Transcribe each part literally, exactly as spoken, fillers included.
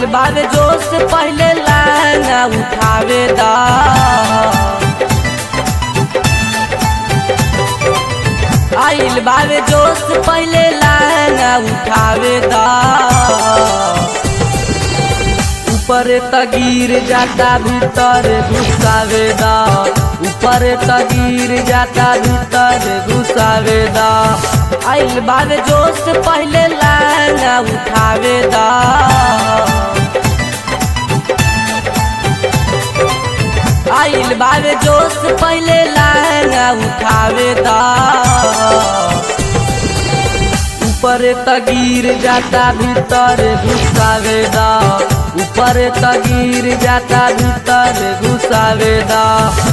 बावे जोश से पहले लहंगा उठावे दा। आइल बावे जोश से पहले लहंगा उठावे दा। ऊपर त गिर जाता भीतर घुसावे दा। ऊपर त गिर जाता भीतर घुसावे दा। आइल बावे जोश से पहले लहंगा उठावे दा। आइल बावे जोश से पहले लहंगा उठावे दा। ऊपर त गिर जाता भीतर घुसावे दा। ऊपर त गिर जाता भीतर घुसावे दा।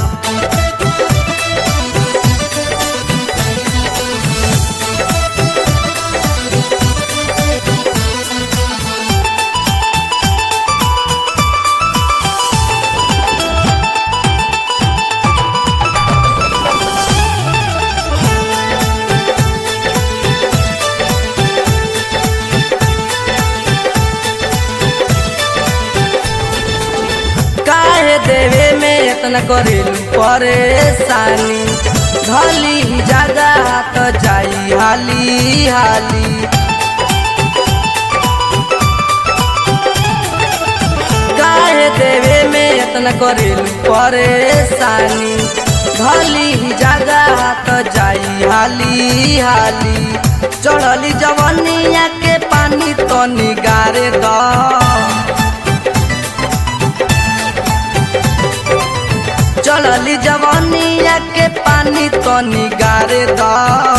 देवे में इतना करेलू परेशानी। धली जगह तो जाई हाली हाली। काहे देवे में इतना करेलू परेशानी। धली जगह तो जाई हाली हाली। चढ़ली जवनिया के पानी तो निगारे दा। चढ़ली जवानिया के पानी तो निगारे दा।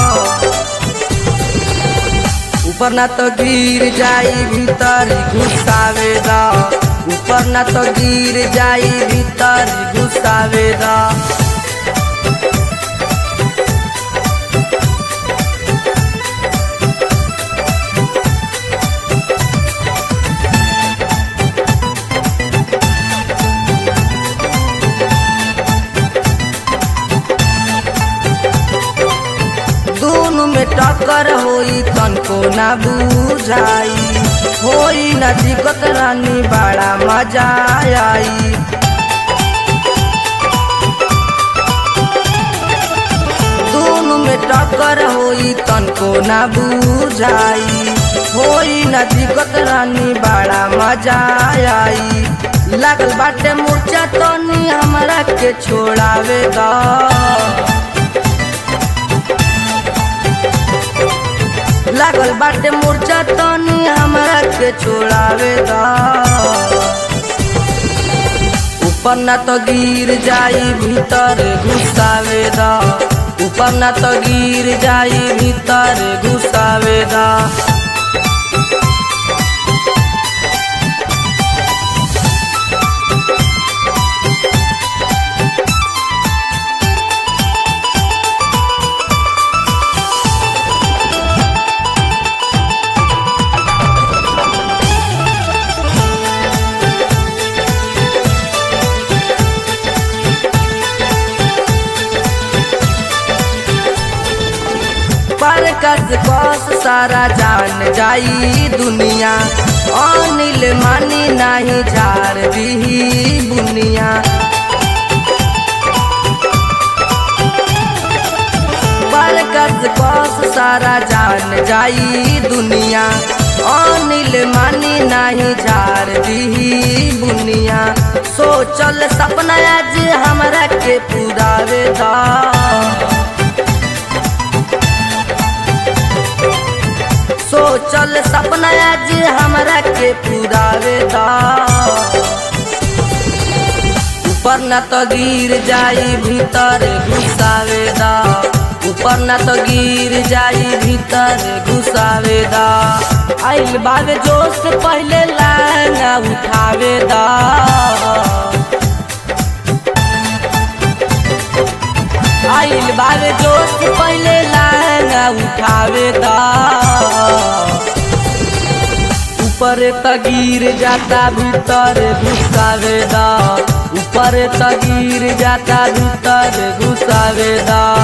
ऊपर ना तो गिर जाई भीतर घुसावे दा। ऊपर ना तो गिर जाई भीतर घुसावे दा। टक्कर होई तनको ना बुझाई। होई ना दिक्कत रानी बड़ा मजा आई। दोनों में टक्कर होई तनको ना बुझाई। होई ना दिक्कत रानी बड़ा मजा आई। लागल बाटे मूर्छा तनी हमरा के छोड़ावे दा। लागल बाटे मूर्छा तनी हमरा के छोड़ावे दा। ऊपर ना तो गिर जाई भीतर घुसावे दा। ऊपर ना तो गिर जाई भीतर घुसावे दा। कस कस सारा जान जाई दुनिया। अनिल मानी नाही झार दी बुनिया। पर कस कस सारा जान जाई दुनिया। अनिल मानी नाही झार दी बुनिया। सोचल सपना आज हमरा के पुरावे दा। सोचल सपना आज हमरा के पुरावे दा। ऊपर ना तो गिर जाई भीतर घुसावे दा। ऊपर ना तो गिर जाई भीतर घुसावे दा। आइल बावे जोश से पहले लहंगा उठावे दा। आइल बावे जोश से पहले लहंगा उठावे दा। ऊपर त गिर जाता भीतर घुसावे दा। ऊपर त गिर जाता भीतर घुसावे दा।